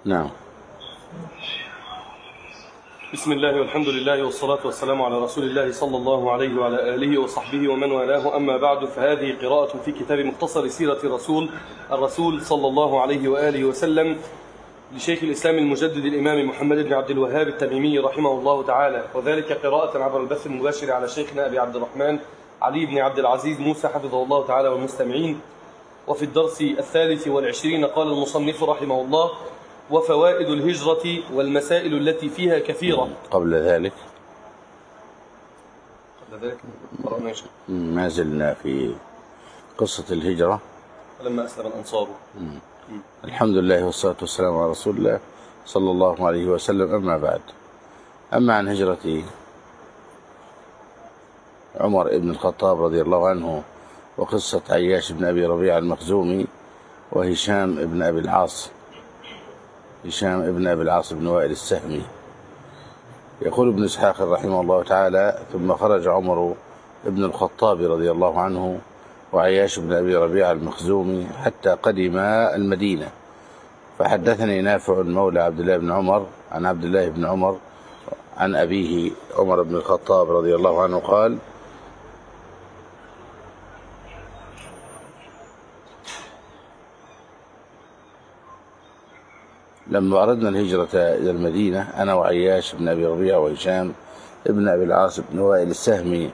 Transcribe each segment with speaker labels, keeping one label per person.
Speaker 1: نعم.
Speaker 2: بسم الله والحمد لله والصلاة والسلام على رسول الله صلى الله عليه وعلى آله وصحبه ومن والاه، أما بعد، فهذه قراءة في كتاب مختصر سيرة الرسول صلى الله عليه وآله وسلم لشيخ الإسلام المجدد الإمام محمد بن عبد الوهاب التميمي رحمه الله تعالى، وذلك قراءة عبر البث المباشر على شيخنا أبي عبد الرحمن علي بن عبد العزيز موسى حفظه الله تعالى والمستمعين. وفي الدرس 23 قال المصنف رحمه الله: وفوائد الهجرة والمسائل التي فيها كثيرة.
Speaker 1: قبل ذلك
Speaker 2: ما
Speaker 1: زلنا في قصة الهجرة
Speaker 2: لما أسلم الأنصار.
Speaker 1: الحمد لله والصلاة والسلام على رسول الله صلى الله عليه وسلم. أما بعد، أما عن هجرة عمر بن الخطاب رضي الله عنه وقصة عياش بن أبي ربيعة المخزومي وهشام بن أبي العاص بن وائل السهمي، يقول ابن إسحاق رحمه الله تعالى: ثم خرج عمر بن الخطاب رضي الله عنه وعياش بن أبي ربيعة المخزومي حتى قدم المدينة. فحدثني نافع مولى عبد الله بن عمر عن عبد الله بن عمر عن أبيه عمر بن الخطاب رضي الله عنه قال: لما أردنا الهجرة إلى المدينة أنا وعياش بن أبي ربيعة وهشام ابن أبي العاص بن وائل السهمي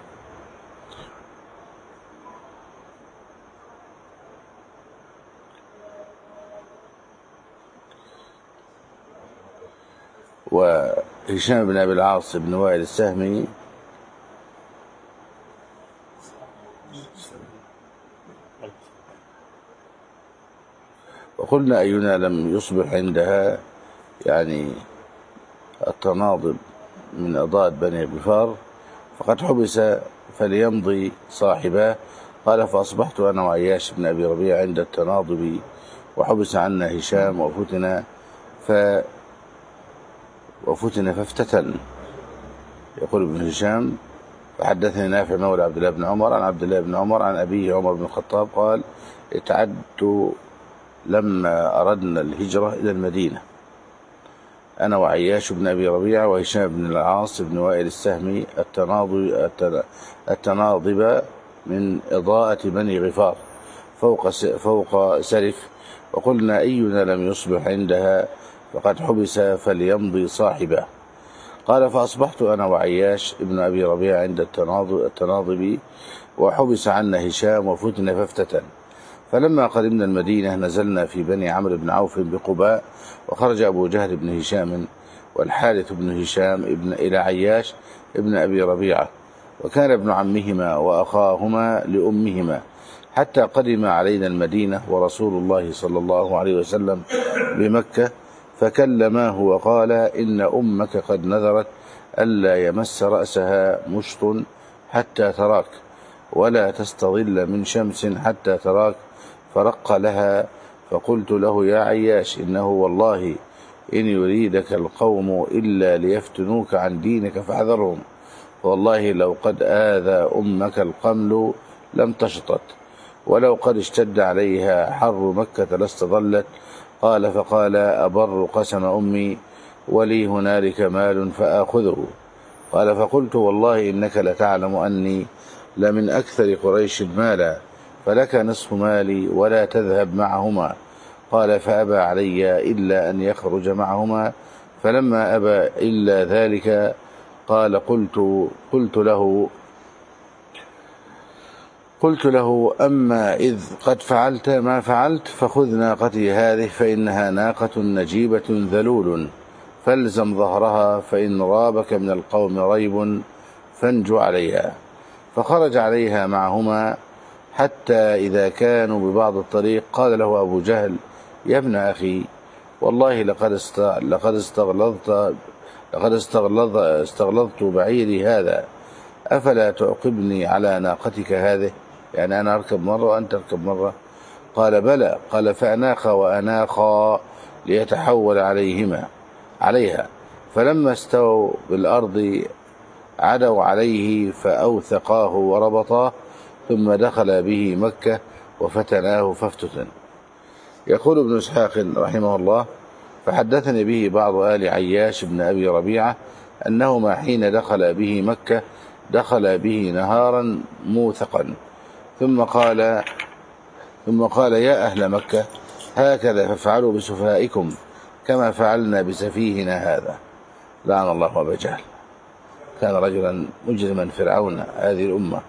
Speaker 1: وهشام بن أبي العاص بن وائل السهمي وقلنا أينا لم يصبح عندها يعني التناضب من أضداد بني غفار فقد حبس فليمضي صاحباه. قال: فأصبحت أنا وعياش بن أبي ربيعة عند التناضب وحبس عنا هشام وفتن فافتتن. يقول ابن هشام: فحدثني نافع مولى عبد الله بن عمر عن عبد الله بن عمر عن أبيه عمر بن الخطاب قال: اتعدت لما أردنا الهجرة إلى المدينة أنا وعياش بن أبي ربيعة وهشام بن العاص بن وائل السهمي التناضب من إضاءة بني غفار فوق سرف، وقلنا أينا لم يصبح عندها فقد حبس فليمضي صاحبه. قال: فأصبحت أنا وعياش بن أبي ربيعة عند التناضب وحبس عنا هشام وفتن فافتتن. فلما قدمنا المدينة نزلنا في بني عمرو بن عوف بقباء، وخرج أبو جهل بن هشام والحارث بن هشام إلى عياش ابن أبي ربيعة، وكان ابن عمهما وأخاهما لأمهما، حتى قدم علينا المدينة ورسول الله صلى الله عليه وسلم بمكة، فكلماه وقال: إن أمك قد نذرت ألا يمس رأسها مشط حتى تراك، ولا تستظل من شمس حتى تراك، فرق لها. فقلت له: يا عياش، إنه والله إن يريدك القوم إلا ليفتنوك عن دينك فاحذرهم، والله لو قد آذى أمك القمل لم تشطت، ولو قد اشتد عليها حر مكة لاستظلت. قال: فقال: أبر قسم أمي ولي هنالك مال فآخذه. قال: فقلت: والله إنك لتعلم أني لمن أكثر قريش مالا، فلك نصف مالي ولا تذهب معهما. قال: فأبى علي إلا أن يخرج معهما. فلما أبى إلا ذلك قال: قلت له: أما إذ قد فعلت ما فعلت فخذ ناقتي هذه، فإنها ناقة نجيبة ذلول، فالزم ظهرها، فإن رابك من القوم ريب فانجو عليها. فخرج عليها معهما حتى إذا كانوا ببعض الطريق قال له أبو جهل: يا ابن أخي، والله لقد استغلظت بعيري هذا، أفلا تعقبني على ناقتك هذه؟ يعني أنا أركب مرة وأنت تركب مرة. قال: بلى. قال: فأناخا وأناخا ليتحول عليها، فلما استووا بالأرض عدوا عليه فأوثقاه وربطاه، ثم دخل به مكة وفتناه فافتتن. يقول ابن إسحاق رحمه الله: فحدثني به بعض آل عياش بن أبي ربيعة أنهما حين دخل به مكة دخل به نهارا موثقا، ثم قال يا أهل مكة هكذا فافعلوا بسفهائكم كما فعلنا بسفيهنا هذا، لعن الله أبا جهل. كان رجلا مجرما فرعون هذه الأمة.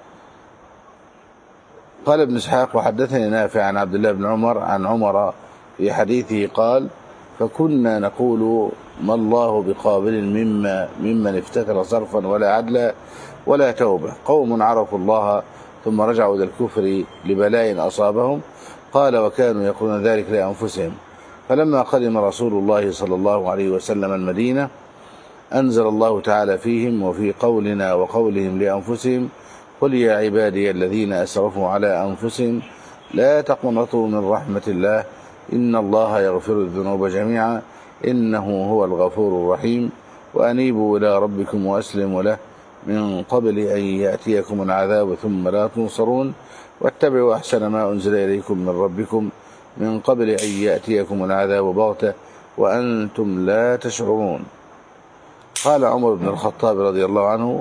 Speaker 1: قال ابن إسحاق وحدثني نافع عن عبد الله بن عمر عن عمر في حديثه قال فكنا نقول ما الله بقابل ممن افتكر صرفا ولا عدلا ولا توبة، قوم عرفوا الله ثم رجعوا إلى الكفر لبلاء أصابهم. قال وكانوا يقولون ذلك لأنفسهم. فلما قدم رسول الله صلى الله عليه وسلم المدينة أنزل الله تعالى فيهم وفي قولنا وقولهم لأنفسهم قل يا عبادي الذين أسرفوا على أنفسهم لا تقنطوا من رحمة الله إن الله يغفر الذنوب جميعا إنه هو الغفور الرحيم وأنيبوا إلى ربكم وأسلموا له من قبل أن يأتيكم العذاب ثم لا تنصرون واتبعوا أحسن ما أنزل إليكم من ربكم من قبل أن يأتيكم العذاب بغتة وأنتم لا تشعرون. قال عمر بن الخطاب رضي الله عنه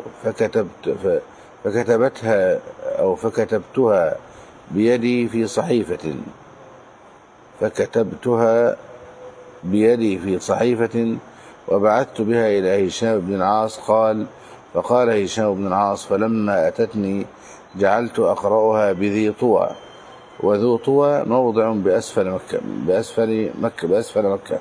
Speaker 1: فكتبتها بيدي في صحيفة وبعثت بها إلى هشام بن العاص. فقال هشام بن العاص فلما أتتني جعلت أقرأها بذي طوى، وذو طوى موضع بأسفل مكة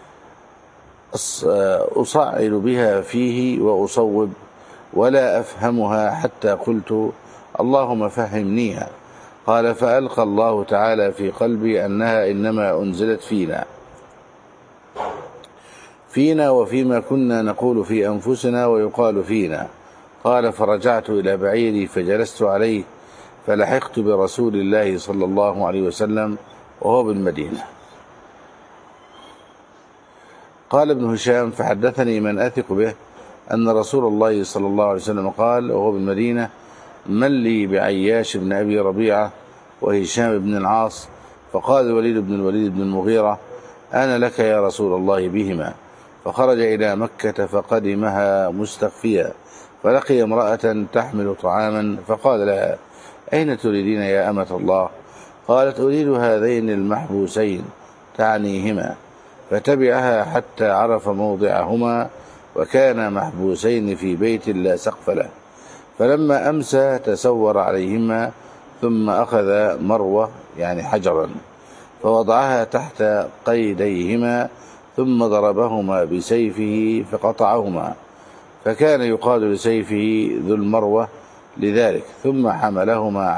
Speaker 1: أصعد بها فيه وأصوب ولا أفهمها حتى قلت اللهم فهمنيها. قال فألقى الله تعالى في قلبي أنها إنما أنزلت فينا وفيما كنا نقول في أنفسنا ويقال فينا. قال فرجعت إلى بعيري فجلست عليه فلحقت برسول الله صلى الله عليه وسلم وهو بالمدينة. قال ابن هشام فحدثني من أثق به أن رسول الله صلى الله عليه وسلم قال وهو بالمدينة من لي بعياش بن أبي ربيعة وهشام بن العاص؟ فقال الوليد بن المغيرة أنا لك يا رسول الله بهما. فخرج إلى مكة فقدمها مستخفيا فلقي امرأة تحمل طعاما فقال لها أين تريدين يا أمة الله؟ قالت أريد هذين المحبوسين تعنيهما. فتبعها حتى عرف موضعهما وكان محبوسين في بيت لا سقف له. فلما أمسى تسور عليهما ثم أخذ مروة يعني حجرا فوضعها تحت قيديهما ثم ضربهما بسيفه فقطعهما، فكان يقال لسيفه ذو المروة لذلك. ثم حملهما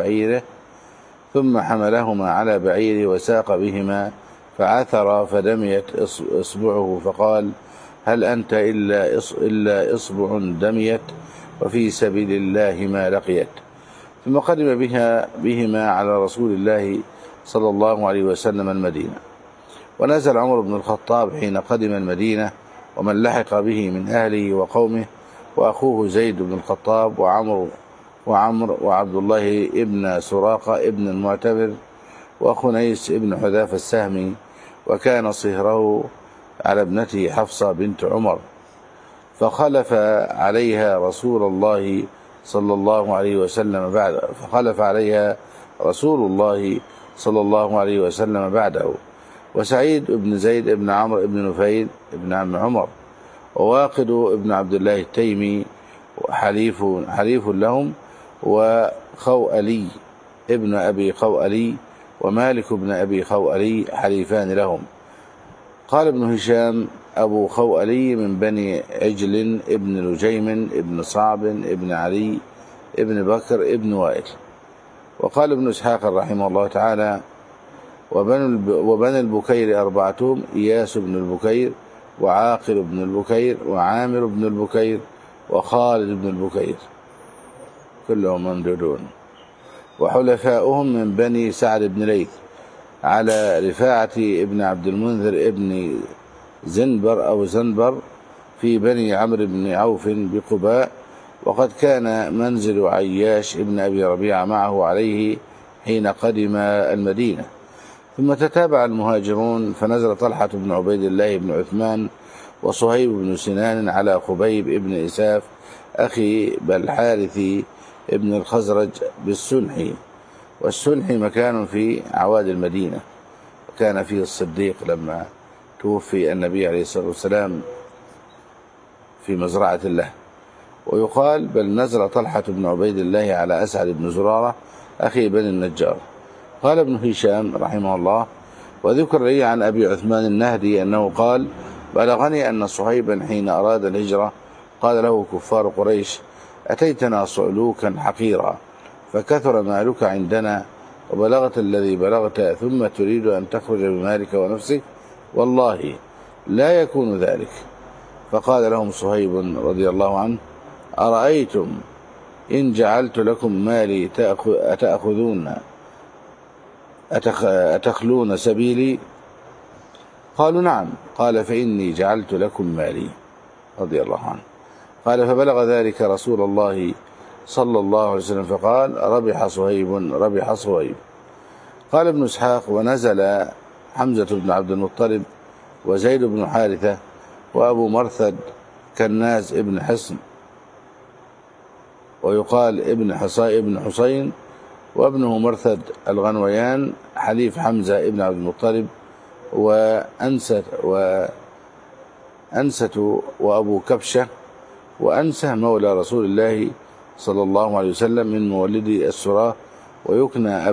Speaker 1: على بعيره وساق بهما فعثر فدميت إصبعه فقال هل أنت إلا إصبع دميت وفي سبيل الله ما لقيت. ثم قدم بهما على رسول الله صلى الله عليه وسلم المدينة. ونزل عمر بن الخطاب حين قدم المدينة ومن لحق به من أهله وقومه وأخوه زيد بن الخطاب وعمر وعبد الله ابن سراقة ابن المعتبر وخنيس ابن حذافة السهمي، وكان صهره على ابنته حفصة بنت عمر. فخلف عليها رسول الله صلى الله عليه وسلم بعده وسعيد بن زيد بن عمرو بن نفيل بن عم عمر وواقد بن عبد الله التيمي حليف لهم وخوألي ابن أبي خوألي ومالك بن أبي خوألي حليفان لهم. قال ابن هشام أبو خوألي من بني عجل ابن لجيم ابن صعب ابن علي ابن بكر ابن وائل. وقال ابن إسحاق رحمه الله تعالى وبني البكير أربعتهم إياس بن البكير وعاقل بن البكير وعامر بن البكير وخالد بن البكير كلهم ممدودون. وحلفاؤهم من بني سعد بن ليث على رفاعة ابن عبد المنذر ابن زنبر في بني عمرو بن عوف بقباء. وقد كان منزل عياش ابن أبي ربيعة معه عليه حين قدم المدينة. ثم تتابع المهاجرون فنزل طلحة بن عبيد الله بن عثمان وصهيب بن سنان على خبيب بن إساف أخي بالحارث ابن الخزرج بالسنحي، والسنحي مكان في عواد المدينة، وكان فيه الصديق لما توفي النبي عليه الصلاة والسلام في مزرعة له. ويقال بل نزل طلحة بن عبيد الله على أسعد بن زرارة أخي بني النجار. قال ابن هشام رحمه الله: وذكر لي عن أبي عثمان النهدي أنه قال: بلغني أن صهيبا حين أراد الهجرة قال له كفار قريش: أتيتنا صعلوكا حقيرا فكثر مالك عندنا وبلغت الذي بلغت ثم تريد أن تخرج بمالك ونفسك، والله لا يكون ذلك. فقال لهم صهيب رضي الله عنه: أرأيتم إن جعلت لكم مالي أتخلون سبيلي؟ قالوا: نعم. قال: فإني جعلت لكم مالي رضي الله عنه. قال: فبلغ ذلك رسول الله صلى الله عليه وسلم فقال: ربح صهيب ربح صهيب. قال ابن إسحاق: ونزل حمزة بن عبد المطلب وزيد بن حارثة وأبو مرثد كناز ابن حصن، ويقال ابن حسين، وابنه مرثد الغنويان حليف حمزة ابن عبد المطلب، وأنسة وأبو كبشة، وأنسة مولى رسول الله صلى الله عليه وسلم من مولدي السراه، ويكنى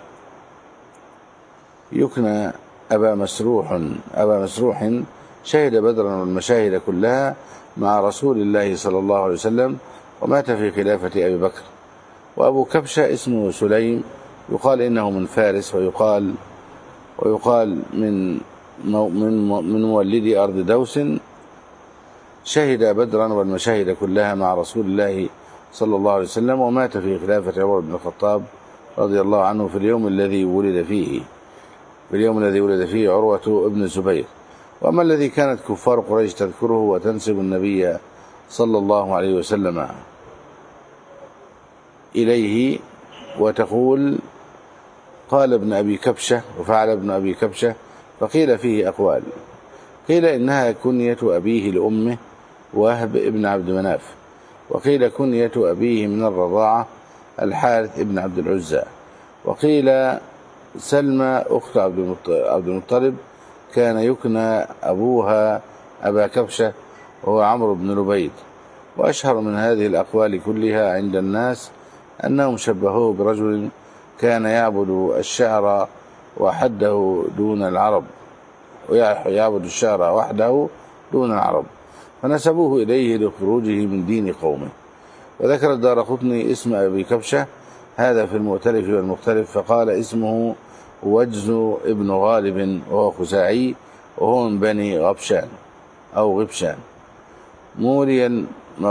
Speaker 1: أبا مسروح شهد بدرا والمشاهد كلها مع رسول الله صلى الله عليه وسلم، ومات في خلافة أبي بكر. وأبو كبشة اسمه سليم، يقال إنه من فارس، ويقال من مولدي أرض دوس، شهد بدرا والمشاهد كلها مع رسول الله صلى الله عليه وسلم، ومات في خلافة عمر بن الخطاب رضي الله عنه في اليوم الذي ولد فيه عروة ابن الزبير. وأما الذي كانت كفار قريش تذكره وتنسب النبي صلى الله عليه وسلم إليه وتقول: قال ابن أبي كبشة وفعل ابن أبي كبشة، فقيل فيه أقوال. قيل إنها كنية أبيه لأمه وهب ابن عبد مناف، وقيل كنية أبيه من الرضاعة الحارث ابن عبد العزى، وقيل سلمى أخت عبد المطلب كان يكنى أبوها أبا كبشة وهو عمرو بن لبيد. وأشهر من هذه الأقوال كلها عند الناس أنهم شبهوه برجل كان يعبد الشعر وحده دون العرب، ويعبد الشعر وحده دون العرب، فنسبوه إليه لخروجه من دين قومه. وذكر الدارقطني اسم أبي كبشة هذا في المؤتلف والمختلف، فقال: اسمه وجز ابن غالب، وهو خزاعي، وهو من بني غبشان أو غبشان، موليا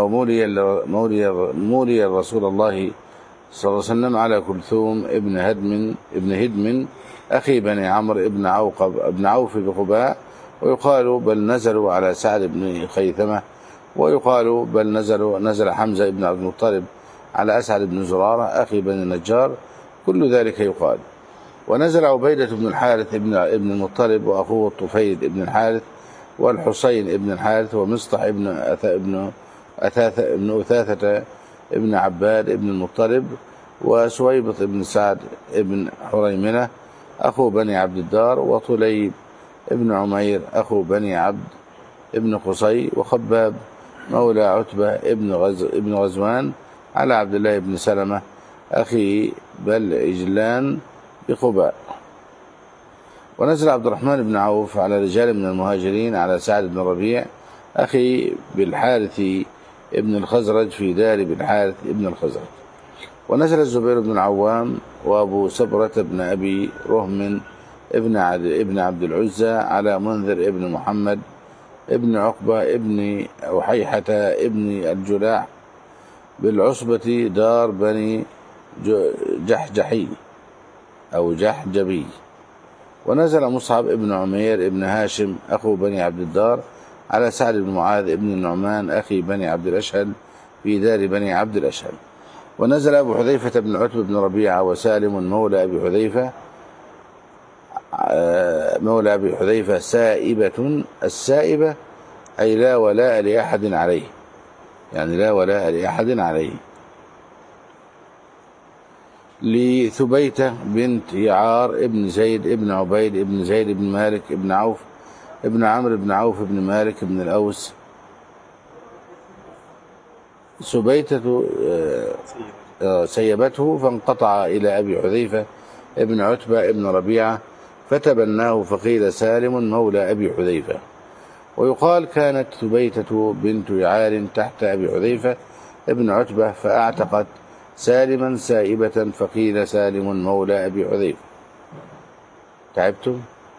Speaker 1: رسول الله صلى الله عليه وسلم على كلثوم ابن هدم أخي بني عمرو ابن عوف بقباء. ويقال بل نزلوا على سعد بن خيثمة، ويقال بل نزل حمزة ابن عبد المطلب على أسعد بن زرارة أخي بني النجار، كل ذلك يقال. ونزل عبيدة بن الحارث ابن المطلب وأخوه الطفيل ابن الحارث والحسين ابن الحارث ومصطح ابن أثاثة ابن عباد ابن المطلب وسويبط ابن سعد ابن حريمنة أخو بني عبد الدار، وطليب ابن عمير أخو بني عبد ابن قصي، وخباب مولى عتبة ابن غزوان على عبد الله بن سلمة أخي بل إجلان بقباء. ونزل عبد الرحمن بن عوف على رجال من المهاجرين على سعد بن ربيع أخي بالحارث ابن الخزرج في دار بالحارث ابن الخزرج. ونزل الزبير بن العوام وأبو سبرة بن أبي رهم ابن عبد العزى على منذر ابن محمد ابن عقبة ابن وحيحة ابن الجلاح بالعصبة دار بني جحجحي أو جحجبي. ونزل مصعب ابن عمير ابن هاشم أخو بني عبد الدار على سعد بن معاذ ابن النعمان أخي بني عبد الأشهل في دار بني عبد الأشهل. ونزل أبو حذيفة بن عتبة بن ربيعة وسالم مولى أبي حذيفة مولى أبي حذيفة سائبة. السائبة أي لا ولاء لأحد عليه، يعني لا ولاء لأحد عليه. لثبيتة بنت يعار ابن زيد ابن عبيد ابن زيد ابن مالك ابن عوف ابن عمرو ابن عوف ابن مالك ابن الأوس. ثبيتة سيبته فانقطع إلى أبي حذيفة ابن عتبة ابن ربيعة فتبناه فقيل سالم مولى أبي حذيفة. ويقال كانت ثبيتة بنت يعار تحت أبي حذيفة ابن عتبة فأعتقت سالما سائبة فقيل سالم مولى أبي حذيفة. تعبتم؟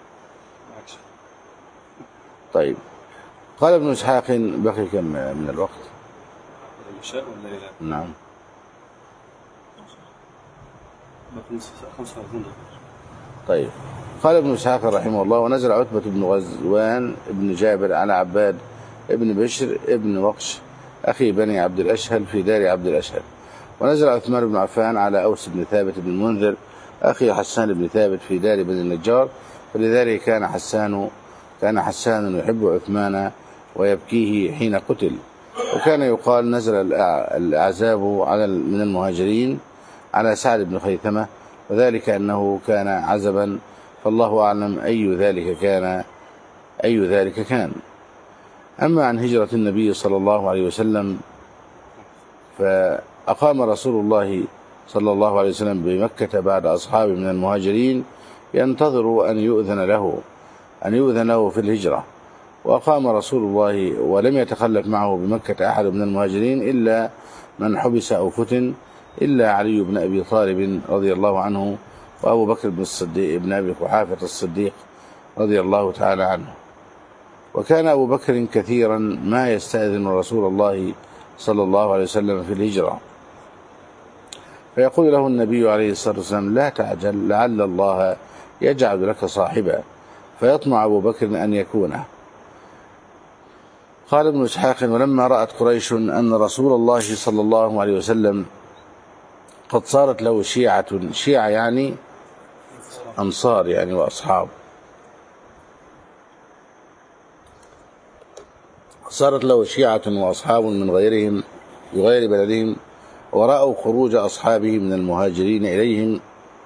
Speaker 1: طيب. قال ابن إسحاق بقي كم من الوقت؟
Speaker 2: العشاء ولا إيه؟
Speaker 1: نعم.
Speaker 2: بقي 35 دقيقة.
Speaker 1: طيب. قال ابن إسحاق رحمه الله: ونزل عتبة بن غزوان ابن جابر على عباد ابن بشر ابن وقش أخي بني عبد الأشهل في دار عبد الأشهل. ونزل عثمان بن عفان على أوس بن ثابت بن المنذر أخي حسان بن ثابت في دار بني النجار، فلذلك كان حسان يحب عثمان ويبكيه حين قتل. وكان يقال نزل الأعزاب من المهاجرين على سعد بن خيثمة، وذلك أنه كان عزبا، فالله أعلم أي ذلك كان. أما عن هجرة النبي صلى الله عليه وسلم، فأقام رسول الله صلى الله عليه وسلم بمكة بعد أصحابه من المهاجرين ينتظر أن يؤذن له في الهجرة. وأقام رسول الله ولم يتخلف معه بمكة أحد من المهاجرين إلا من حبس أو فتن، إلا علي بن أبي طالب رضي الله عنه، وأبو بكر بن الصديق ابن أبي قحافة الصديق رضي الله تعالى عنه. وكان أبو بكر كثيرا ما يستأذن رسول الله صلى الله عليه وسلم في الهجرة، فيقول له النبي عليه الصلاة والسلام: لا تعجل، لعل الله يجعل لك صاحبا، فيطمع أبو بكر أن يكونه. قال ابن إسحاق: ولما رأت قريش أن رسول الله صلى الله عليه وسلم قد صارت له شيعة يعني أنصار يعني وأصحاب، صارت له شيعة وأصحاب من غير بلدهم، ورأوا خروج أصحابه من المهاجرين إليهم،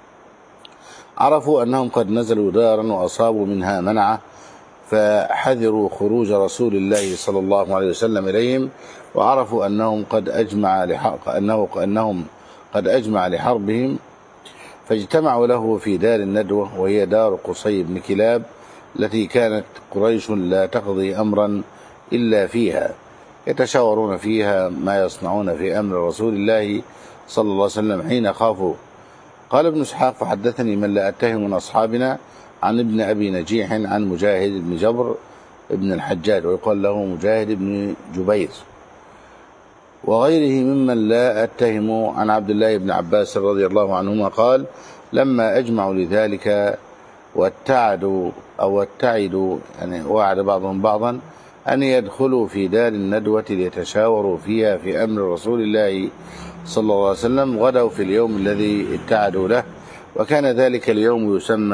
Speaker 1: عرفوا أنهم قد نزلوا دارا وأصابوا منها منعة، فحذروا خروج رسول الله صلى الله عليه وسلم إليهم، وعرفوا أنهم قد أجمع لحربهم، فاجتمعوا له في دار الندوة، وهي دار قصي بن كلاب، التي كانت قريش لا تقضي أمرا إلا فيها، يتشاورون فيها ما يصنعون في أمر رسول الله صلى الله عليه وسلم حين خافوا. قال ابن إسحاق: فحدثني من لا أتهم من أصحابنا عن ابن أبي نجيح عن مجاهد بن جبر ابن الحجاج، ويقال له مجاهد بن جبير، وغيره ممن لا أتهم عن عبد الله بن عباس رضي الله عنهما قال: لما أجمعوا لذلك واتعدوا يعني وعد بعضهم بعضا أن يدخلوا في دار الندوة ليتشاوروا فيها في أمر رسول الله صلى الله عليه وسلم، غدوا في اليوم الذي اتعدوا له، وكان ذلك اليوم يسمى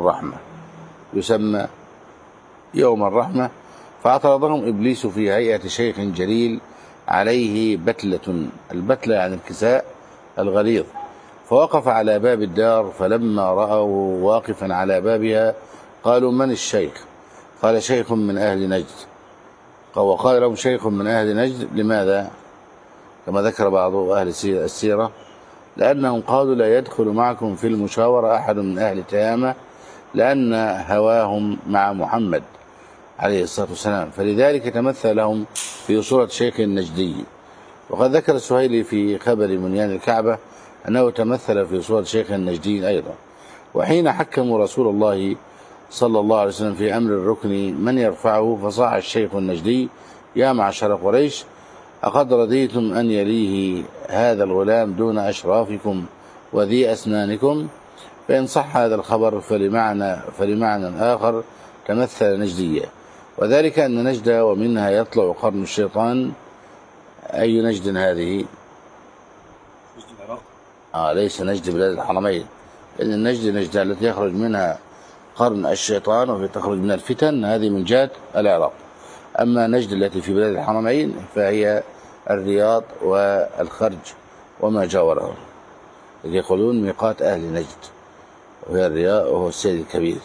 Speaker 1: يوم الرحمة. فاعترضهم إبليس في هيئة شيخ جليل عليه بتلة، البتلة يعني الكساء الغليظ، فوقف على باب الدار، فلما رأوا واقفا على بابها قالوا: من الشيخ؟ قال: شيخ من أهل نجد. وقال لهم: شيخ من أهل نجد، لماذا؟ كما ذكر بعض أهل السيرة: لأنهم قالوا: لا يدخل معكم في المشاورة أحد من أهل تيامة، لأن هواهم مع محمد عليه الصلاة والسلام، فلذلك تمثل لهم في صورة شيخ النجدي. وقد ذكر السهيلي في خبر منيان الكعبة أنه تمثل في صورة شيخ النجدي أيضا. وحين حكموا رسول الله صلى الله عليه وسلم في أمر الركن من يرفعه، فصاح الشيخ النجدي: يا معشر قريش، أقد رضيتم أن يليه هذا الغلام دون أشرافكم وذي أسنانكم؟ فإن صح هذا الخبر فلمعنى آخر تمثل نجدية، وذلك أن نجد ومنها يطلع قرن الشيطان. أي نجد هذه؟
Speaker 2: نجد العراق.
Speaker 1: ليس نجد بلاد الحرمين، إن النجد التي يخرج منها قرن الشيطان وفي تخرج من الفتن، هذه من جهة العراق. أما نجد التي في بلاد الحرمين فهي الرياض والخرج وما جاورهم، يقولون ميقات أهل نجد، وهي الرياض وهو السيد الكبير.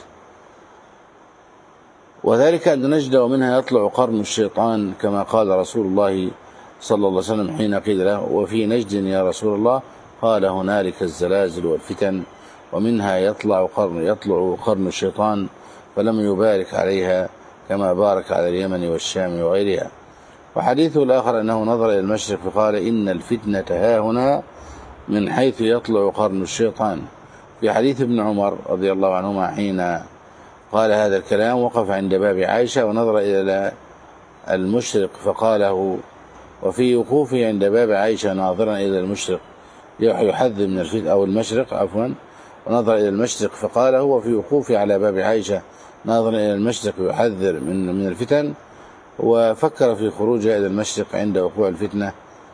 Speaker 1: وذلك أن نجد ومنها يطلع قرن الشيطان كما قال رسول الله صلى الله عليه وسلم حين قيل له: وفي نجد يا رسول الله؟ قال: هنالك الزلازل والفتن، ومنها يطلع قرن الشيطان، فلم يبارك عليها كما بارك على اليمن والشام وغيرها. وحديثه الآخر أنه نظر إلى المشرق فقال: إن الفتنة هاهنا، من حيث يطلع قرن الشيطان. في حديث ابن عمر رضي الله عنهما حين قال هذا الكلام وقف عند باب عائشة ونظر إلى المشرق فقاله، وفي وقوفه عند باب عائشة ناظرا إلى المشرق يحذر من الفتنة، أو المشرق عفوا، ونظر إلى المشرق فقاله، وفي وقوفه على باب عائشة ناظرا إلى المشرق يحذر من الفتن، وفكر في خروجه إلى المشرق عند وقوع الفتنة.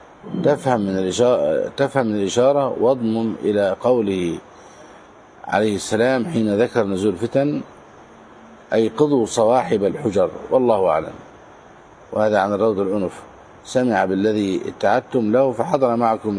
Speaker 1: تفهم من الإشارة واضمم إلى قوله عليه السلام حين ذكر نزول الفتن: أيقظوا صواحب الحجر، والله أعلم. وهذا عن الروض الأنف: سمع بالذي اتعدتم له فحضر معكم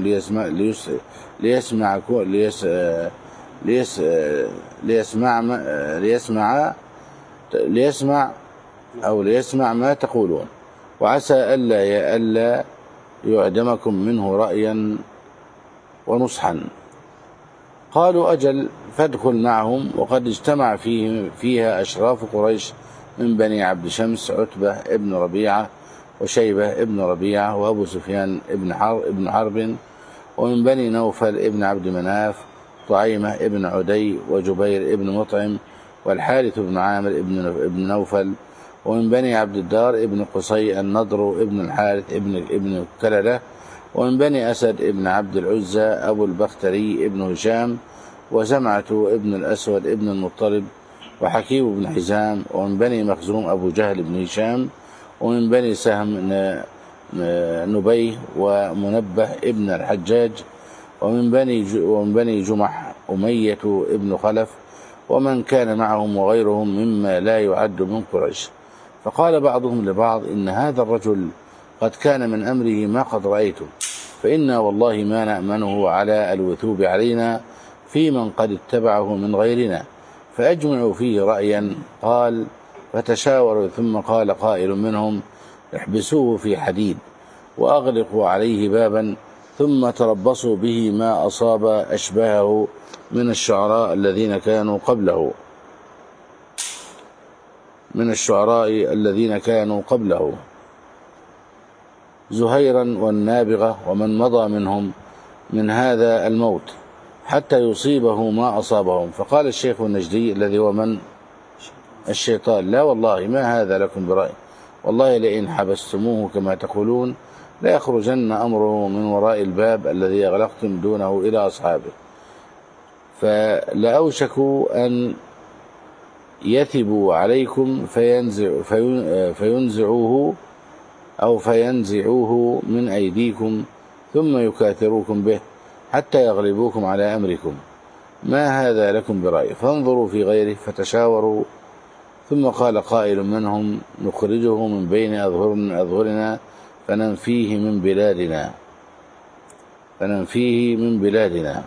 Speaker 1: ليسمع ما تقولون، وعسى ألا يعدمكم منه رأيا ونصحا. قالوا: أجل، فادخل معهم. وقد اجتمع فيها أشراف قريش من بني عبد شمس: عتبة ابن ربيعة، وشيبة ابن ربيعة، وأبو سفيان ابن حرب، ومن بني نوفل ابن عبد مناف طعيمة ابن عدي، وجبير ابن مطعم، والحارث بن عامر ابن نوفل، ومن بني عبد الدار ابن قصي النضر ابن الحارث ابن كللة، ومن بني أسد ابن عبد العزى أبو البختري ابن هشام، وزمعة ابن الأسود ابن المطلب، وحكيم بن حزام، ومن بني مخزوم أبو جهل بن هشام، ومن بني سهم نبيه ومنبه ابن الحجاج، ومن بني جمح أمية ابن خلف، ومن كان معهم وغيرهم مما لا يعد من قريش. فقال بعضهم لبعض: إن هذا الرجل قد كان من أمره ما قد رأيته، فإنا والله ما نأمنه على الوثوب علينا في من قد اتبعه من غيرنا، فأجمعوا فيه رأيا. قال: فتشاوروا، ثم قال قائل منهم: احبسوه في حديد وأغلقوا عليه بابا، ثم تربصوا به ما أصاب أشباهه من الشعراء الذين كانوا قبله زهيرا والنابغة ومن مضى منهم من هذا الموت، حتى يصيبه ما أصابهم. فقال الشيخ النجدي الذي هو من الشيطان: لا والله ما هذا لكم برأي، والله لئن حبستموه كما تقولون لا يخرجن أمره من وراء الباب الذي أغلقتم دونه إلى أصحابه، فلأوشكوا أن يثبوا عليكم فينزعوه من أيديكم، ثم يكاثروكم به حتى يغلبوكم على أمركم، ما هذا لكم برأي، فانظروا في غيره. فتشاوروا، ثم قال قائل منهم: نخرجه من بين أظهرنا فننفيه من بلادنا،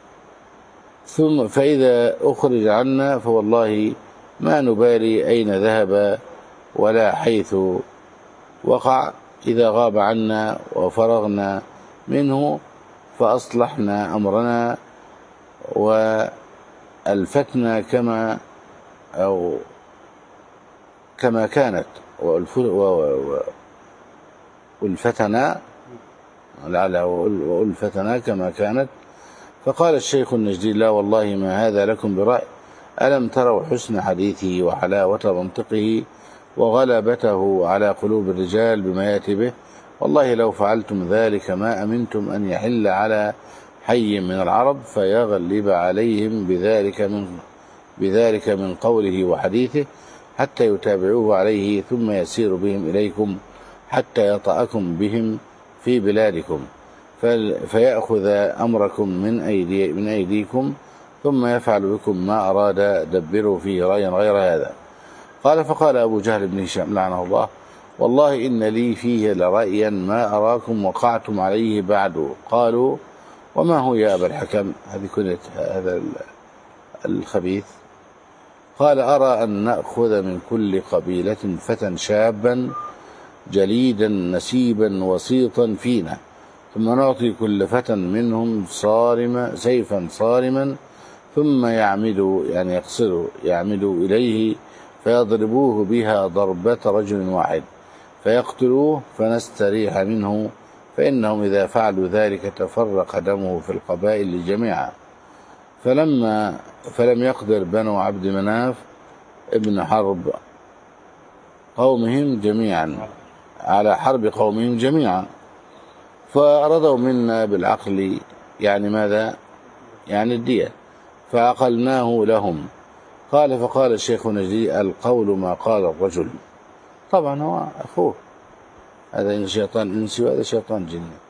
Speaker 1: ثم فإذا أخرج عنا فوالله ما نبالي أين ذهب ولا حيث وقع، إذا غاب عنا وفرغنا منه فأصلحنا أمرنا والفتنا كما كانت، والفتنا كما كانت. فقال الشيخ النجدي: لا والله ما هذا لكم برأي، ألم تروا حسن حديثه وحلاوة منطقه وغلبته على قلوب الرجال بما يأتي به؟ والله لو فعلتم ذلك ما أمنتم أن يحل على حي من العرب فيغلب عليهم بذلك من قوله وحديثه، حتى يتابعوه عليه، ثم يسير بهم إليكم حتى يطأكم بهم في بلادكم، فيأخذ أمركم من أيديكم، ثم يفعل بكم ما أراد، دبروا فيه رأيا غير هذا. قال فقال أبو جهل بن هشام لعنه الله: والله إن لي فيه لرأيا ما أراكم وقعتم عليه بعد. قالوا: وما هو يا أبا الحكم؟ هذه كنية هذا الخبيث. قال: أرى أن نأخذ من كل قبيلة فتى شابا جليدا نسيبا وسيطا فينا، ثم نعطي كل فتى منهم سيفا صارما، ثم يعمدوا إليه فيضربوه بها ضربة رجل واحد فيقتلوه فنستريح منه، فإنهم إذا فعلوا ذلك تفرق دمه في القبائل جميعا. فلم يقدر بنو عبد مناف ابن حرب قومهم جميعا على حرب قومهم جميعا، فرضوا منا بالعقل، يعني ماذا؟ يعني الدية، فعقلناه لهم. قال فقال الشيخ نجدي: القول ما قال الرجل. طبعا هو أخوه، هذا شيطان إنسي وهذا شيطان جني.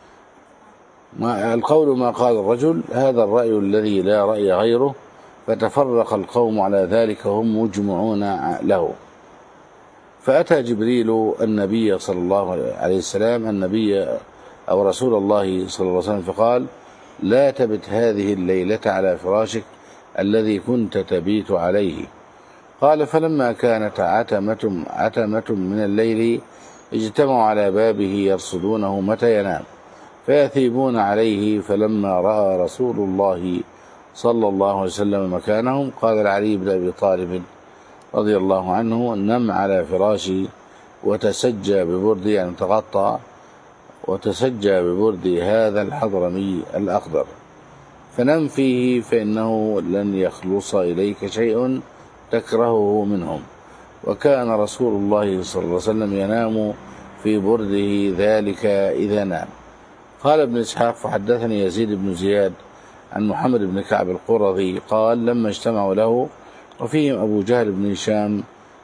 Speaker 1: القول ما قال الرجل، هذا الرأي الذي لا رأي غيره، فتفرق القوم على ذلك هم مجمعون له. فأتى جبريل النبي صلى الله عليه وسلم، النبي أو رسول الله صلى الله عليه وسلم، فقال: لا تبت هذه الليلة على فراشك الذي كنت تبيت عليه. قال: فلما كانت عتمة من الليل اجتمعوا على بابه يرصدونه متى ينام، فيثيبون عليه. فلما رأى رسول الله صلى الله عليه وسلم مكانهم، قال لعلي بن أبي طالب رضي الله عنه: نم على فراشي وتسجى ببردي، يعني تغطى وتسجى ببردي هذا الحضرمي الأخضر، فنم فيه فإنه لن يخلص إليك شيء تكرهه منهم. وكان رسول الله صلى الله عليه وسلم ينام في برده ذلك إذا نام. قال ابن إسحاق: فحدثني يزيد بن زياد عن محمد بن كعب القرظي قال: لما اجتمعوا له وفيهم أبو جهل بن هشام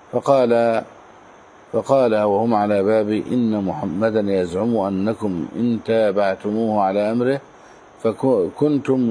Speaker 1: فقال وهم على بابي: إن محمدا يزعم أنكم إن تابعتموه على أمره فكنتم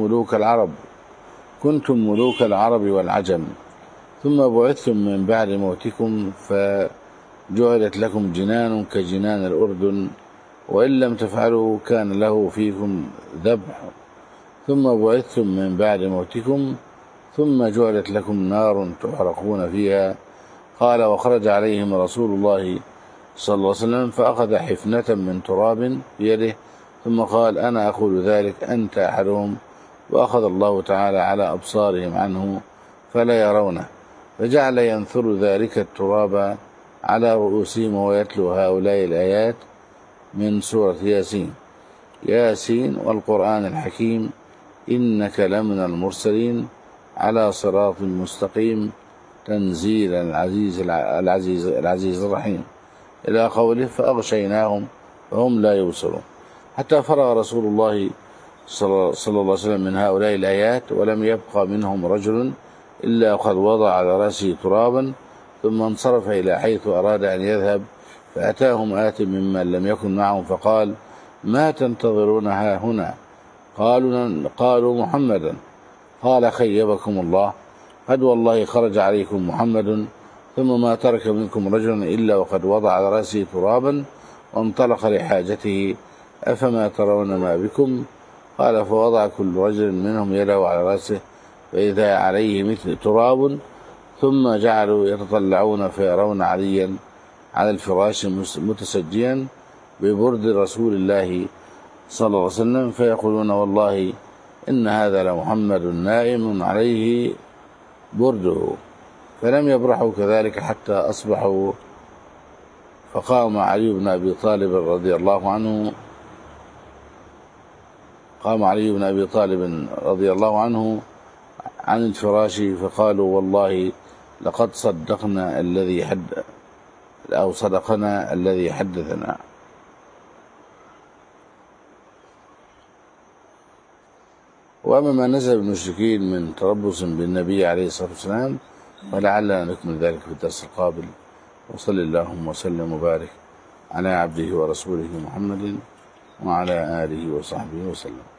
Speaker 1: ملوك العرب والعجم، ثم بعثتم من بعد موتكم فجعلت لكم جنان كجنان الأردن، وإن لم تفعلوا كان له فيكم ذبح، ثم بعثتم من بعد موتكم ثم جعلت لكم نار تحرقون فيها. قال: وخرج عليهم رسول الله صلى الله عليه وسلم فأخذ حفنة من تراب بيده، ثم قال: أنا أقول ذلك، أنت أحدهم. وأخذ الله تعالى على أبصارهم عنه فلا يرونه، فجعل ينثر ذلك التراب على رؤوسهم ويتلو هؤلاء الآيات من سورة ياسين والقرآن الحكيم، إنك لمن المرسلين على صراط مستقيم تنزيل العزيز الرحيم، إلى قوله: فأغشيناهم وهم لا يبصرون. حتى فرغ رسول الله صلى الله عليه وسلم من هؤلاء الآيات، ولم يبقى منهم رجل إلا قد وضع على رأسه ترابا، ثم انصرف إلى حيث أراد أن يذهب، فأتاهم آت ممن لم يكن معهم فقال: ما تنتظرون ها هنا؟ قالوا: محمدا. قال: خيبكم الله، قد والله خرج عليكم محمد، ثم ما ترك منكم رجلا إلا وقد وضع على رأسه ترابا وانطلق لحاجته، أفما ترون ما بكم؟ قال: فوضع كل رجل منهم يده على رأسه فإذا عليه مثل تراب، ثم جعلوا يتطلعون فيرون عليا على الفراش متسجيا ببرد رسول الله صلى الله عليه وسلم، فيقولون: والله إن هذا لمحمد نائم عليه برده. فلم يبرحوا كذلك حتى أصبحوا، فقام علي بن أبي طالب رضي الله عنه عن الفراش، فقالوا: والله لقد صدقنا صدقنا الذي حدثنا. وأما ما نزل بالمشركين من تربص بالنبي عليه الصلاة والسلام فلعلنا نكمل ذلك في الدرس القابل. وصل اللهم وسلم وبارك على عبده ورسوله محمد وعلى آله وصحبه وسلم.